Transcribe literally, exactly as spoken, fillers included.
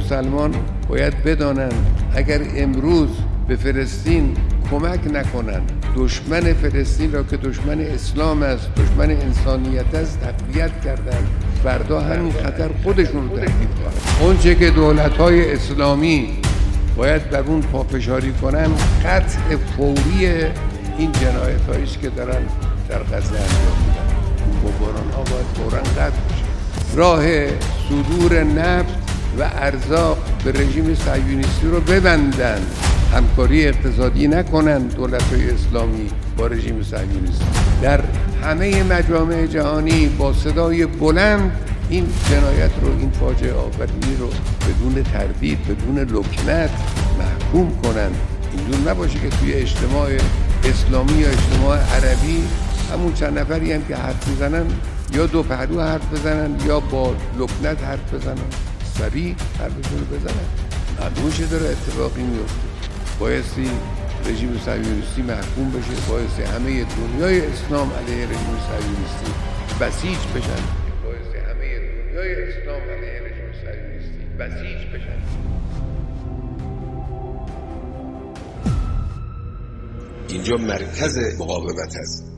مسلمان باید بدانند اگر امروز به فلسطین کمک نکنند، دشمن فلسطین را که دشمن اسلام است، دشمن انسانیت است، تقویت کردند، فردا همین خطر خودشون رو تهدید کنند. اونچه که دولت‌های اسلامی باید بر اون پافشاری کنن، قطع فوری این جنایت‌هایی است که دارن در غزه انجام میدن. بمباران‌ها باید فوراً قطع بشه. راه صدور نفت و ارزاق به رژیم صهیونیستی رو ببندن، همکاری اقتصادی نکنن دولت‌های اسلامی با رژیم صهیونیستی. در همه مجامع جهانی با صدای بلند این جنایت رو، این فاجعه آفرینی رو بدون تردید، بدون لکنت محکوم کنن. اینجور نباشه که توی اجتماع اسلامی یا اجتماع عربی همون چند نفری هم که حرف میزنن یا دو پهلو حرف بزنن یا با لکنت حرف بزنن، سریع حرفشون رو بزنن. معلومه چه داره اتفاقی میفته. بایستی رژیم صهیونیستی محکوم بشه، بایستی همه دنیای اسلام علیه رژیم صهیونیستی بسیج بشن، بایستی همه دنیای اسلام علیه رژیم صهیونیستی بسیج بشن. اینجا مرکز مقاومت است.